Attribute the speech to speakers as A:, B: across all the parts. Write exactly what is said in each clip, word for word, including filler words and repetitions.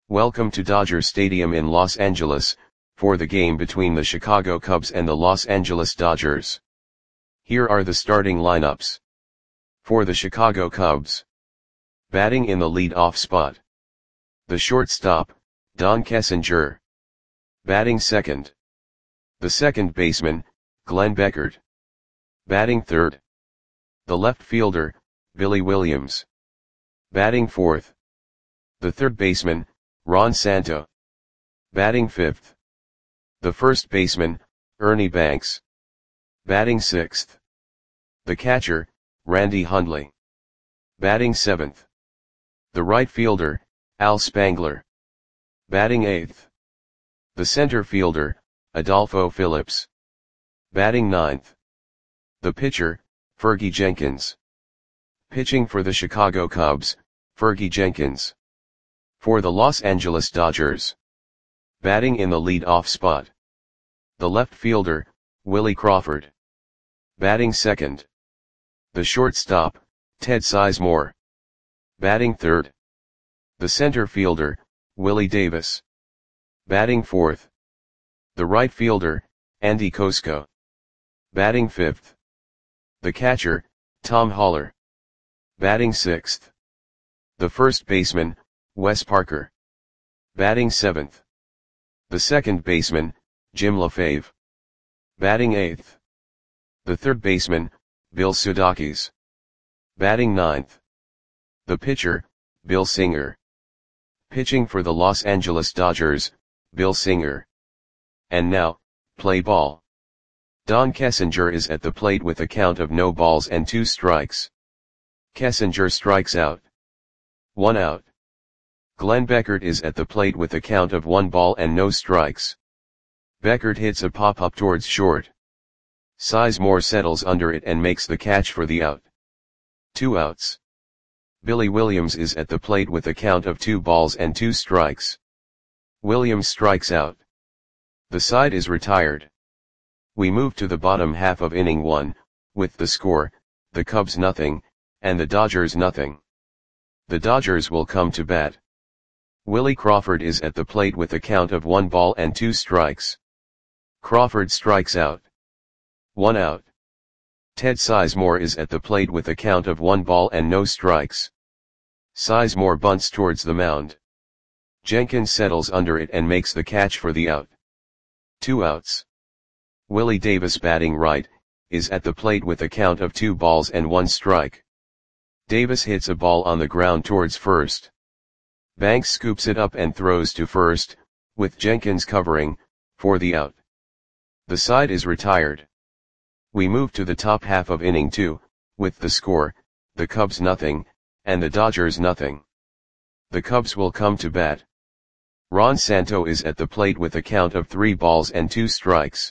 A: Welcome to Dodger Stadium in Los Angeles, for the game between the Chicago Cubs and the Los Angeles Dodgers. Here are the starting lineups. For the Chicago Cubs. Batting in the lead-off spot. The shortstop, Don Kessinger. Batting second. The second baseman, Glenn Beckert. Batting third. The left fielder, Billy Williams. Batting fourth. The third baseman, Ron Santo. Batting fifth. The first baseman, Ernie Banks. Batting sixth. The catcher, Randy Hundley. Batting seventh. The right fielder, Al Spangler. Batting eighth. The center fielder, Adolfo Phillips. Batting ninth. The pitcher, Fergie Jenkins. Pitching for the Chicago Cubs, Fergie Jenkins. For the Los Angeles Dodgers. Batting in the lead-off spot. The left fielder, Willie Crawford. Batting second. The shortstop, Ted Sizemore. Batting third. The center fielder, Willie Davis. Batting fourth. The right fielder, Andy Kosko. Batting fifth. The catcher, Tom Haller. Batting sixth. The first baseman, Wes Parker. Batting seventh. The second baseman, Jim LaFave. Batting eighth. The third baseman, Bill Sudakis. Batting ninth. The pitcher, Bill Singer. Pitching for the Los Angeles Dodgers, Bill Singer. And now, play ball. Don Kessinger is at the plate with a count of no balls and two strikes. Kessinger strikes out. One out. Glenn Beckert is at the plate with a count of one ball and no strikes. Beckert hits a pop-up towards short. Sizemore settles under it and makes the catch for the out. Two outs. Billy Williams is at the plate with a count of two balls and two strikes. Williams strikes out. The side is retired. We move to the bottom half of inning one, with the score, the Cubs nothing, and the Dodgers nothing. The Dodgers will come to bat. Willie Crawford is at the plate with a count of one ball and two strikes. Crawford strikes out. One out. Ted Sizemore is at the plate with a count of one ball and no strikes. Sizemore bunts towards the mound. Jenkins settles under it and makes the catch for the out. Two outs. Willie Davis, batting right, is at the plate with a count of two balls and one strike. Davis hits a ball on the ground towards first. Banks scoops it up and throws to first, with Jenkins covering, for the out. The side is retired. We move to the top half of inning two, with the score, the Cubs nothing, and the Dodgers nothing. The Cubs will come to bat. Ron Santo is at the plate with a count of three balls and two strikes.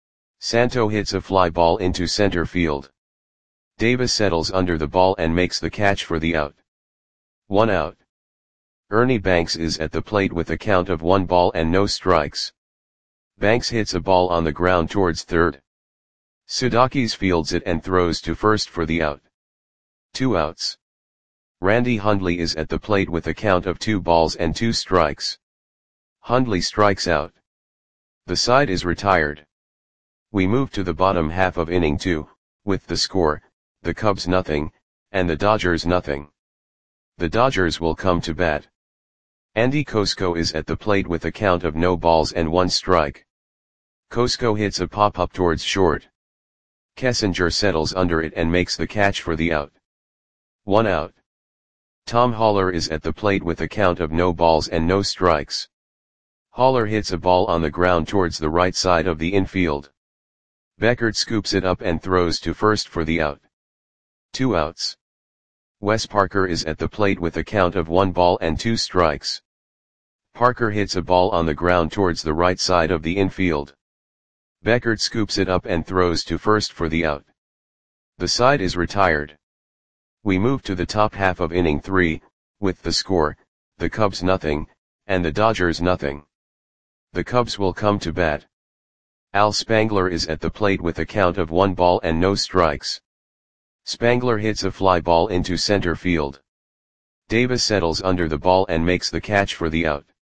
A: Santo hits a fly ball into center field. Davis settles under the ball and makes the catch for the out. One out. Ernie Banks is at the plate with a count of one ball and no strikes. Banks hits a ball on the ground towards third. Sudakis fields it and throws to first for the out. Two outs. Randy Hundley is at the plate with a count of two balls and two strikes. Hundley strikes out. The side is retired. We move to the bottom half of inning two, with the score, the Cubs nothing, and the Dodgers nothing. The Dodgers will come to bat. Andy Kosko is at the plate with a count of no balls and one strike. Kosko hits a pop-up towards short. Kessinger settles under it and makes the catch for the out. One out. Tom Haller is at the plate with a count of no balls and no strikes. Haller hits a ball on the ground towards the right side of the infield. Beckert scoops it up and throws to first for the out. Two outs. Wes Parker is at the plate with a count of one ball and two strikes. Parker hits a ball on the ground towards the right side of the infield. Beckert scoops it up and throws to first for the out. The side is retired. We move to the top half of inning three, with the score, the Cubs nothing, and the Dodgers nothing. The Cubs will come to bat. Al Spangler is at the plate with a count of one ball and no strikes. Spangler hits a fly ball into center field. Davis settles under the ball and makes the catch for the out.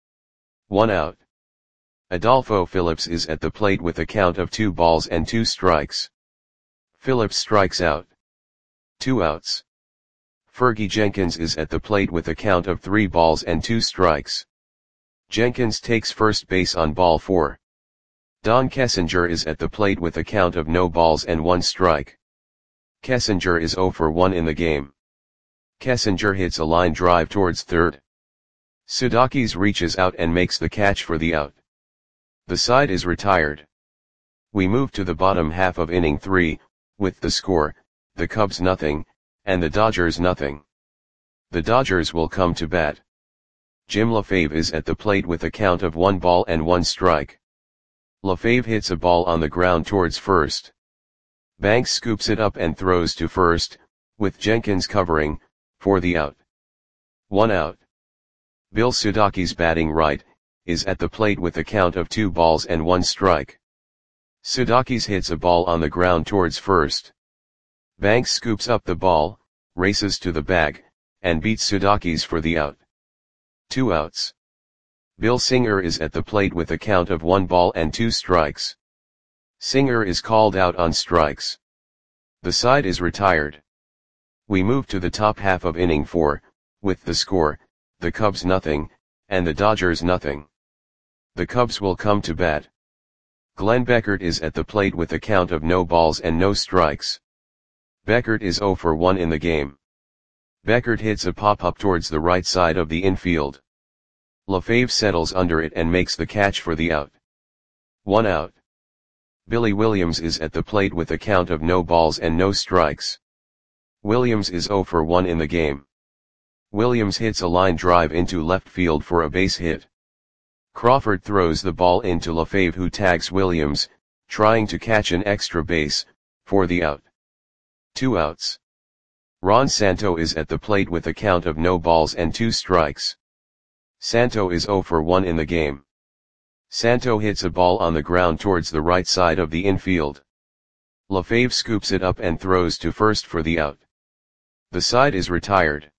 A: One out. Adolfo Phillips is at the plate with a count of two balls and two strikes. Phillips strikes out. Two outs. Fergie Jenkins is at the plate with a count of three balls and two strikes. Jenkins takes first base on ball four. Don Kessinger is at the plate with a count of no balls and one strike. Kessinger is zero for one in the game. Kessinger hits a line drive towards third. Sudakis reaches out and makes the catch for the out. The side is retired. We move to the bottom half of inning three, with the score, the Cubs nothing, and the Dodgers nothing. The Dodgers will come to bat. Jim LaFave is at the plate with a count of one ball and one strike. LaFave hits a ball on the ground towards first. Banks scoops it up and throws to first, with Jenkins covering, for the out. One out. Bill Sudakis batting right, is at the plate with a count of two balls and one strike. Sudakis hits a ball on the ground towards first. Banks scoops up the ball, races to the bag, and beats Sudakis for the out. Two outs. Bill Singer is at the plate with a count of one ball and two strikes. Singer is called out on strikes. The side is retired. We move to the top half of inning four, with the score, the Cubs nothing, and the Dodgers nothing. The Cubs will come to bat. Glenn Beckert is at the plate with a count of no balls and no strikes. Beckert is zero for one in the game. Beckert hits a pop-up towards the right side of the infield. LaFave settles under it and makes the catch for the out. One out. Billy Williams is at the plate with a count of no balls and no strikes. Williams is zero for one in the game. Williams hits a line drive into left field for a base hit. Crawford throws the ball into LaFave, who tags Williams, trying to catch an extra base, for the out. Two outs. Ron Santo is at the plate with a count of no balls and two strikes. Santo is zero for one in the game. Santo hits a ball on the ground towards the right side of the infield. LaFave scoops it up and throws to first for the out. The side is retired.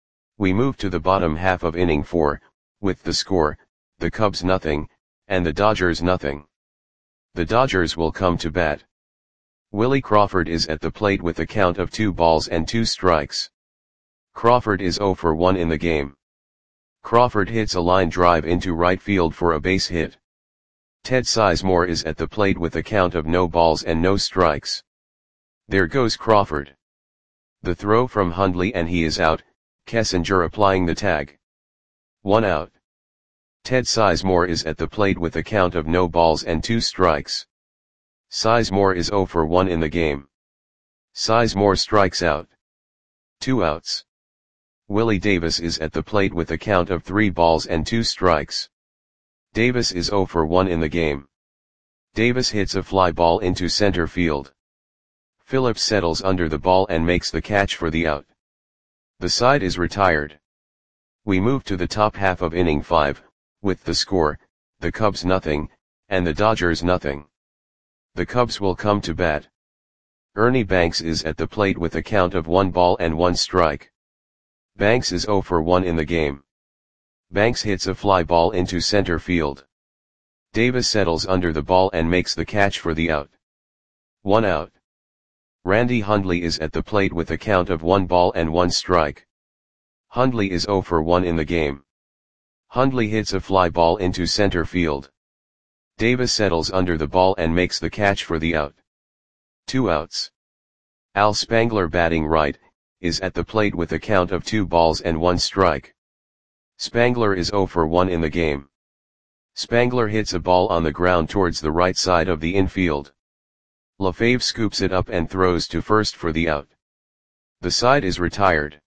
A: We move to the bottom half of inning four, with the score, the Cubs nothing, and the Dodgers nothing. The Dodgers will come to bat. Willie Crawford is at the plate with a count of two balls and two strikes. Crawford is zero for one in the game. Crawford hits a line drive into right field for a base hit. Ted Sizemore is at the plate with a count of no balls and no strikes. There goes Crawford. The throw from Hundley and he is out, Kessinger applying the tag. One out. Ted Sizemore is at the plate with a count of no balls and two strikes. Sizemore is zero for one in the game. Sizemore strikes out. Two outs. Willie Davis is at the plate with a count of three balls and two strikes. Davis is zero for one in the game. Davis hits a fly ball into center field. Phillips settles under the ball and makes the catch for the out. The side is retired. We move to the top half of inning five, with the score, the Cubs nothing, and the Dodgers nothing. The Cubs will come to bat. Ernie Banks is at the plate with a count of one ball and one strike. Banks is zero for one in the game. Banks hits a fly ball into center field. Davis settles under the ball and makes the catch for the out. One out. Randy Hundley is at the plate with a count of one ball and one strike. Hundley is zero for one in the game. Hundley hits a fly ball into center field. Davis settles under the ball and makes the catch for the out. Two outs. Al Spangler batting right, is at the plate with a count of two balls and one strike. Spangler is zero for one in the game. Spangler hits a ball on the ground towards the right side of the infield. LaFave scoops it up and throws to first for the out. The side is retired.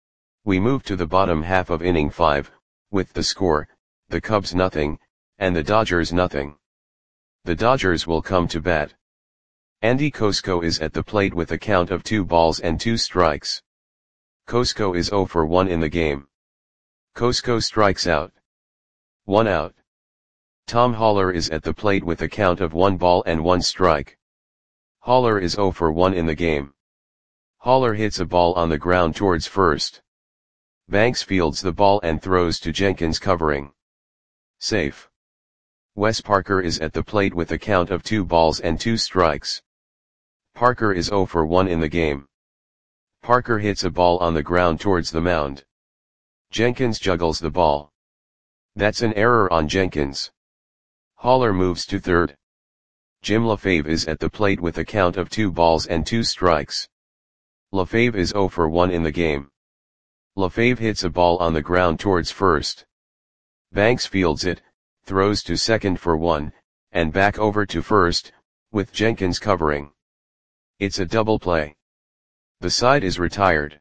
A: We move to the bottom half of inning five, with the score, the Cubs nothing, and the Dodgers nothing. The Dodgers will come to bat. Andy Kosko is at the plate with a count of two balls and two strikes. Kosko is zero for one in the game. Kosko strikes out. One out. Tom Haller is at the plate with a count of one ball and one strike. Haller is zero for one in the game. Haller hits a ball on the ground towards first. Banks fields the ball and throws to Jenkins covering. Safe. Wes Parker is at the plate with a count of two balls and two strikes. Parker is zero for one in the game. Parker hits a ball on the ground towards the mound. Jenkins juggles the ball. That's an error on Jenkins. Haller moves to third. Jim LaFave is at the plate with a count of two balls and two strikes. LaFave is zero for one in the game. LaFave hits a ball on the ground towards first. Banks fields it, throws to second for one, and back over to first, with Jenkins covering. It's a double play. The side is retired.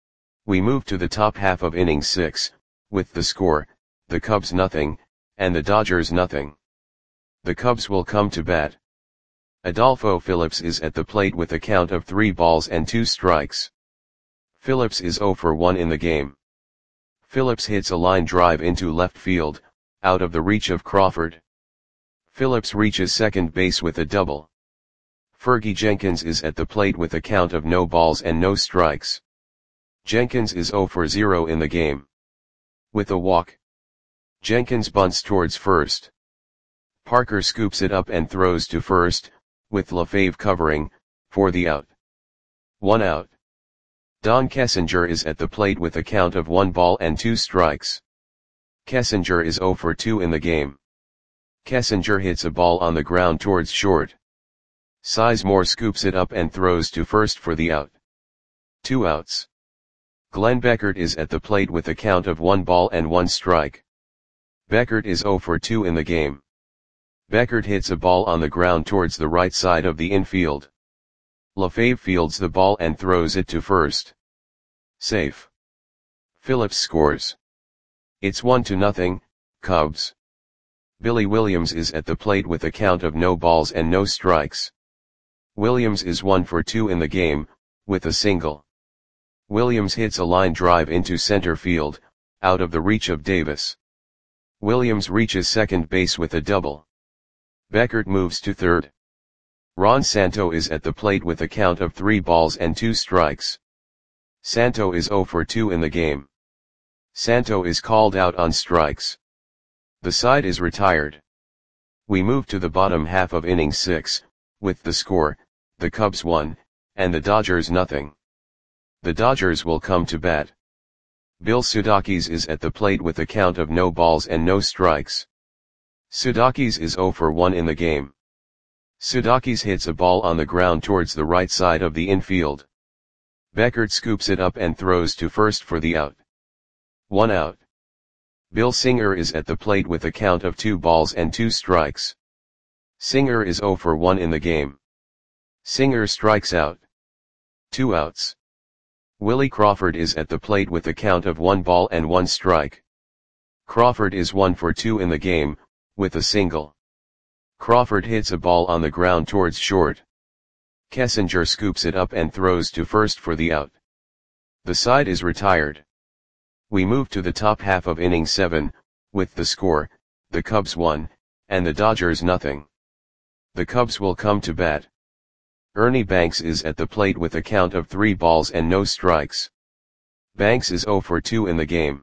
A: We move to the top half of inning six, with the score, the Cubs nothing, and the Dodgers nothing. The Cubs will come to bat. Adolfo Phillips is at the plate with a count of three balls and two strikes. Phillips is zero for one in the game. Phillips hits a line drive into left field, out of the reach of Crawford. Phillips reaches second base with a double. Fergie Jenkins is at the plate with a count of no balls and no strikes. Jenkins is zero for zero in the game. With a walk. Jenkins bunts towards first. Parker scoops it up and throws to first, with LaFave covering, for the out. One out. Don Kessinger is at the plate with a count of one ball and two strikes. Kessinger is zero for two in the game. Kessinger hits a ball on the ground towards short. Sizemore scoops it up and throws to first for the out. Two outs. Glenn Beckert is at the plate with a count of one ball and one strike. Beckert is zero for two in the game. Beckert hits a ball on the ground towards the right side of the infield. LaFave fields the ball and throws it to first. Safe. Phillips scores. It's one to nothing, Cubs. Billy Williams is at the plate with a count of no balls and no strikes. Williams is one for two in the game, with a single. Williams hits a line drive into center field, out of the reach of Davis. Williams reaches second base with a double. Beckert moves to third. Ron Santo is at the plate with a count of three balls and two strikes. Santo is zero for two in the game. Santo is called out on strikes. The side is retired. We move to the bottom half of inning six, with the score, the Cubs one, and the Dodgers nothing. The Dodgers will come to bat. Bill Sudakis is at the plate with a count of no balls and no strikes. Sudakis is zero for one in the game. Sudakis hits a ball on the ground towards the right side of the infield. Beckert scoops it up and throws to first for the out. One out. Bill Singer is at the plate with a count of two balls and two strikes. Singer is zero for one in the game. Singer strikes out. Two outs. Willie Crawford is at the plate with a count of one ball and one strike. Crawford is one for two in the game, with a single. Crawford hits a ball on the ground towards short. Kessinger scoops it up and throws to first for the out. The side is retired. We move to the top half of inning seven, with the score, the Cubs one, and the Dodgers nothing. The Cubs will come to bat. Ernie Banks is at the plate with a count of three balls and no strikes. Banks is zero for two in the game.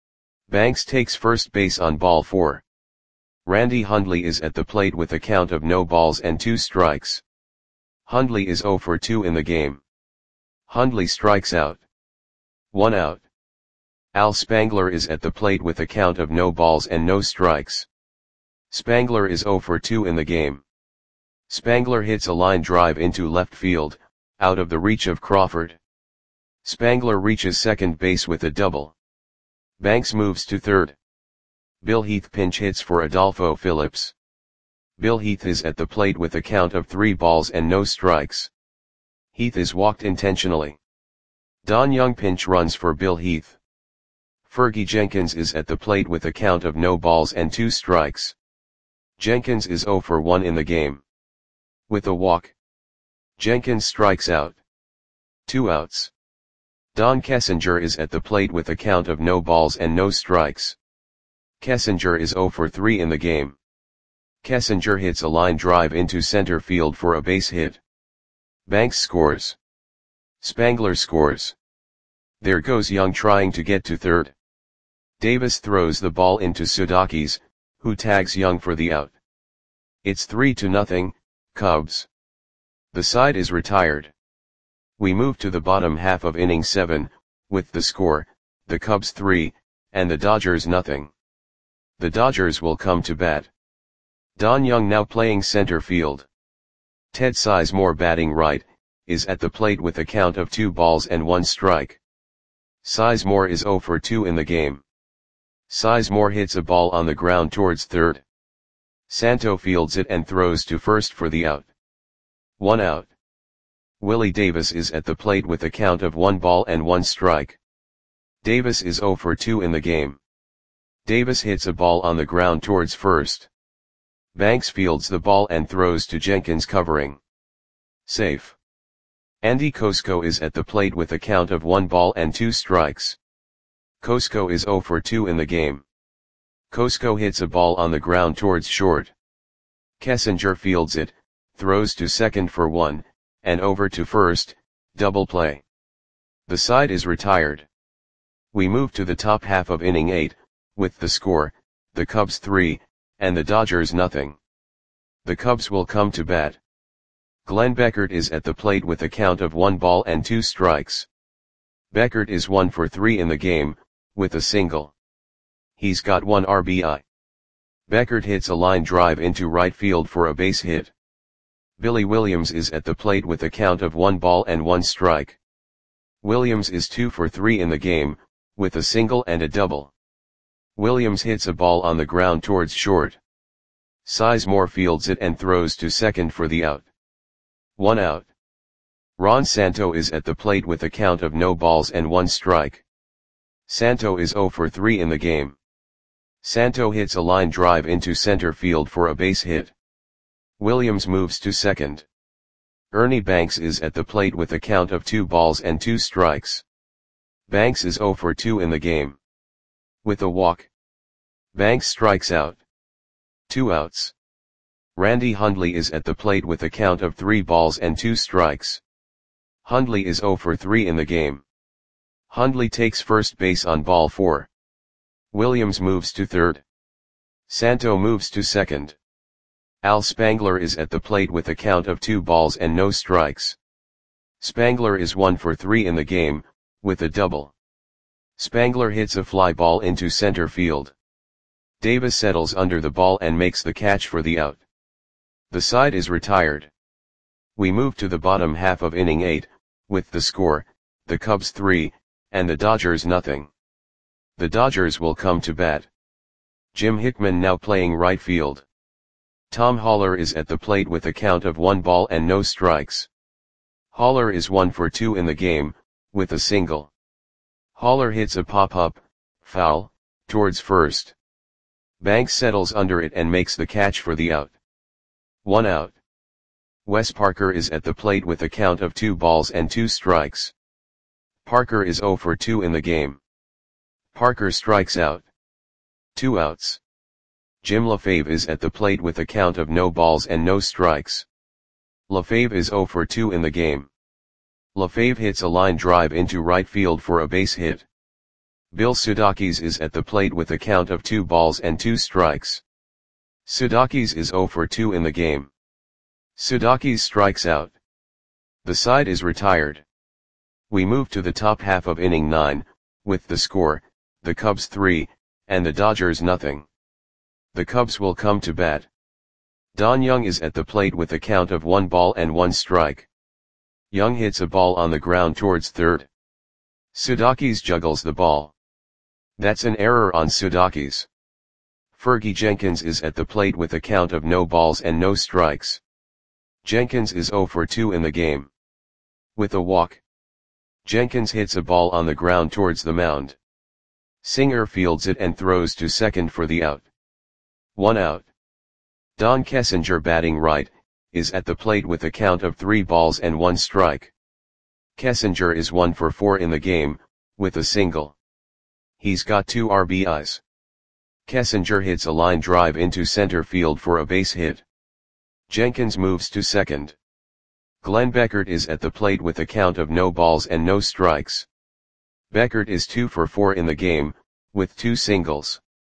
A: Banks takes first base on ball four. Randy Hundley is at the plate with a count of no balls and two strikes. Hundley is zero for two in the game. Hundley strikes out. One out. Al Spangler is at the plate with a count of no balls and no strikes. Spangler is zero for two in the game. Spangler hits a line drive into left field, out of the reach of Crawford. Spangler reaches second base with a double. Banks moves to third. Bill Heath pinch hits for Adolfo Phillips. Bill Heath is at the plate with a count of three balls and no strikes. Heath is walked intentionally. Don Young pinch runs for Bill Heath. Fergie Jenkins is at the plate with a count of no balls and two strikes. Jenkins is zero for one in the game. With a walk. Jenkins strikes out. Two outs. Don Kessinger is at the plate with a count of no balls and no strikes. Kessinger is zero for three in the game. Kessinger hits a line drive into center field for a base hit. Banks scores. Spangler scores. There goes Young trying to get to third. Davis throws the ball into Sudakis, who tags Young for the out. It's three to nothing, Cubs. The side is retired. We move to the bottom half of inning seven, with the score, the Cubs three, and the Dodgers nothing. The Dodgers will come to bat. Don Young now playing center field. Ted Sizemore batting right, is at the plate with a count of two balls and one strike. Sizemore is oh for two in the game. Sizemore hits a ball on the ground towards third. Santo fields it and throws to first for the out. One out. Willie Davis is at the plate with a count of one ball and one strike. Davis is oh for two in the game. Davis hits a ball on the ground towards first. Banks fields the ball and throws to Jenkins covering. Safe. Andy Cosco is at the plate with a count of one ball and two strikes. Cosco is oh for two in the game. Cosco hits a ball on the ground towards short. Kessinger fields it, throws to second for one, and over to first, double play. The side is retired. We move to the top half of inning eight, with the score, the Cubs three, and the Dodgers nothing. The Cubs will come to bat. Glenn Beckert is at the plate with a count of one ball and two strikes. Beckert is one for three in the game, with a single. He's got one R B I. Beckert hits a line drive into right field for a base hit. Billy Williams is at the plate with a count of one ball and one strike. Williams is two for three in the game, with a single and a double. Williams hits a ball on the ground towards short. Sizemore fields it and throws to second for the out. One out. Ron Santo is at the plate with a count of no balls and one strike. Santo is oh for three in the game. Santo hits a line drive into center field for a base hit. Williams moves to second. Ernie Banks is at the plate with a count of two balls and two strikes. Banks is oh for two in the game. With a walk. Banks strikes out. Two outs. Randy Hundley is at the plate with a count of three balls and two strikes. Hundley is oh for three in the game. Hundley takes first base on ball four. Williams moves to third. Santo moves to second. Al Spangler is at the plate with a count of two balls and no strikes. Spangler is one for three in the game, with a double. Spangler hits a fly ball into center field. Davis settles under the ball and makes the catch for the out. The side is retired. We move to the bottom half of inning eight, with the score, the Cubs three, and the Dodgers nothing. The Dodgers will come to bat. Jim Hickman now playing right field. Tom Haller is at the plate with a count of one ball and no strikes. Haller is one for two in the game, with a single. Haller hits a pop-up, foul, towards first. Banks settles under it and makes the catch for the out. One out. Wes Parker is at the plate with a count of two balls and two strikes. Parker is oh for two in the game. Parker strikes out. Two outs. Jim LaFave is at the plate with a count of no balls and no strikes. LaFave is oh for two in the game. LaFave hits a line drive into right field for a base hit. Bill Sudakis is at the plate with a count of two balls and two strikes. Sudakis is oh for two in the game. Sudakis strikes out. The side is retired. We move to the top half of inning nine, with the score, the Cubs three, and the Dodgers nothing. The Cubs will come to bat. Don Young is at the plate with a count of one ball and one strike. Young hits a ball on the ground towards third. Sudakis juggles the ball. That's an error on Sudakis. Fergie Jenkins is at the plate with a count of no balls and no strikes. Jenkins is oh for two in the game. With a walk. Jenkins hits a ball on the ground towards the mound. Singer fields it and throws to second for the out. One out. Don Kessinger batting right, is at the plate with a count of three balls and one strike. Kessinger is one for four in the game, with a single. He's got two R B Is. Kessinger hits a line drive into center field for a base hit. Jenkins moves to second. Glenn Beckert is at the plate with a count of no balls and no strikes. Beckert is two for four in the game, with two singles.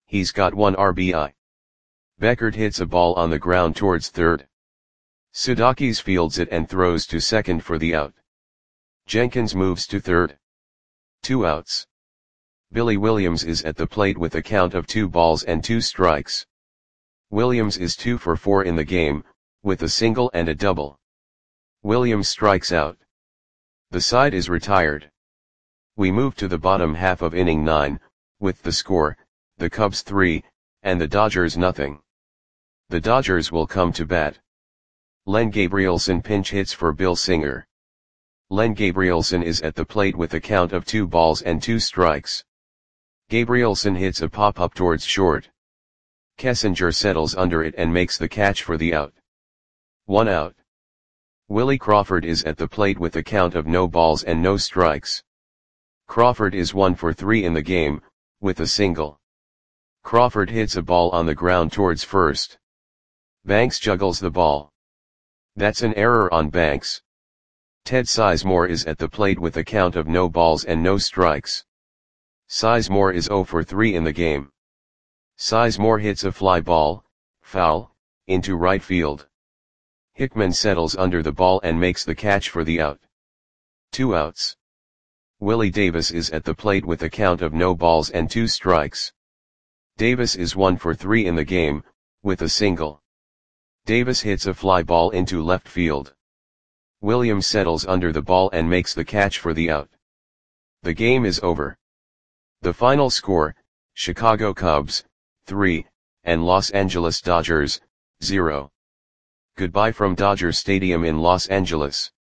A: he's got one R B I. Beckert hits a ball on the ground towards third. Sudakis fields it and throws to second for the out. Jenkins moves to third. Two outs. Billy Williams is at the plate with a count of two balls and two strikes. Williams is two for four in the game, with a single and a double. Williams strikes out. The side is retired. We move to the bottom half of inning nine, with the score, the Cubs three, and the Dodgers nothing. The Dodgers will come to bat. Len Gabrielson pinch hits for Bill Singer. Len Gabrielson is at the plate with a count of two balls and two strikes. Gabrielson hits a pop-up towards short. Kessinger settles under it and makes the catch for the out. One out. Willie Crawford is at the plate with a count of no balls and no strikes. Crawford is one for three in the game, with a single. Crawford hits a ball on the ground towards first. Banks juggles the ball. That's an error on Banks. Ted Sizemore is at the plate with a count of no balls and no strikes. Sizemore is zero for three in the game. Sizemore hits a fly ball, foul, into right field. Hickman settles under the ball and makes the catch for the out. Two outs. Willie Davis is at the plate with a count of no balls and two strikes. Davis is one for three in the game, with a single. Davis hits a fly ball into left field. Williams settles under the ball and makes the catch for the out. The game is over. The final score, Chicago Cubs, three, and Los Angeles Dodgers, zero. Goodbye from Dodger Stadium in Los Angeles.